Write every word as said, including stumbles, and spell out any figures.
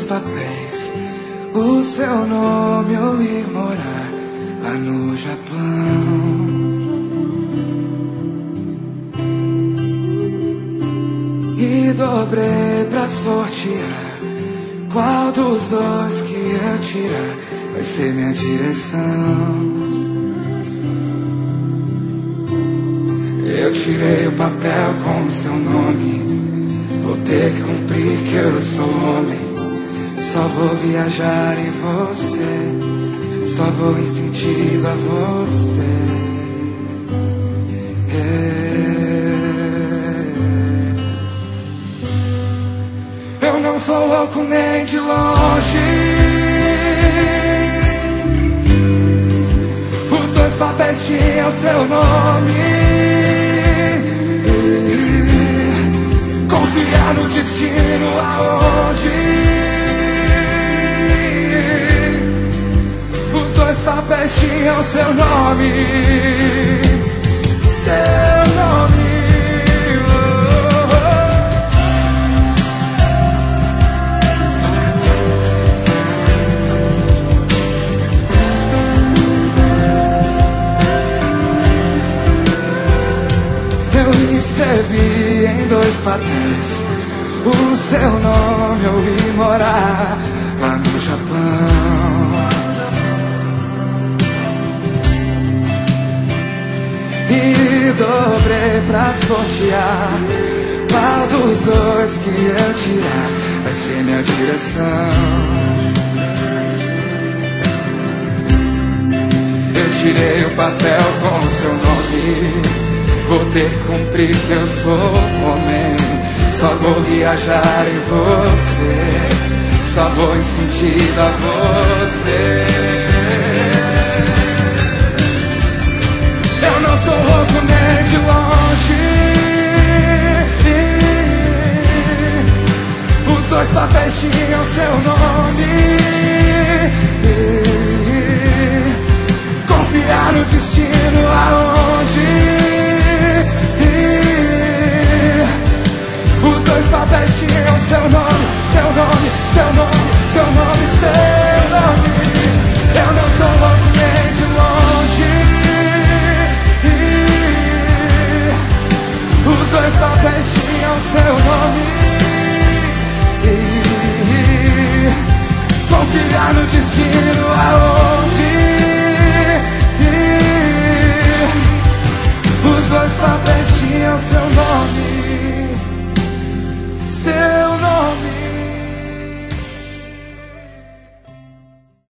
papéis o seu nome, eu ir morar lá no Japão. E dobrei pra sortear qual dos dois que eu tirar vai ser minha direção. Eu tirei o papel com o seu nome, vou ter que cumprir que eu sou homem. Só vou viajar em você, só vou em sentido a você. É. Eu não sou louco nem de longe. Os dois papéis tinham seu nome. Confiar no destino aonde os dois papéis tinham seu nome. Seu nome. Oh, oh. Eu escrevi em dois papéis o seu nome, eu ir morar lá no Japão. E dobrei pra sortear qual dos dois que eu tirar vai ser minha direção. Eu tirei o papel com o seu nome, vou ter que cumprir que eu sou homem. Só vou viajar em você, só vou em sentido a você. Eu não sou louco nem de longe. Os dois papéis tinham seu nome. Confiar no destino aonde os dois papéis tinham seu nome, seu nome, seu nome, seu nome, seu nome. Eu não sou louco nem de longe. Os dois papéis tinham seu nome. Confiar no destino aonde os dois papéis tinham seu nome.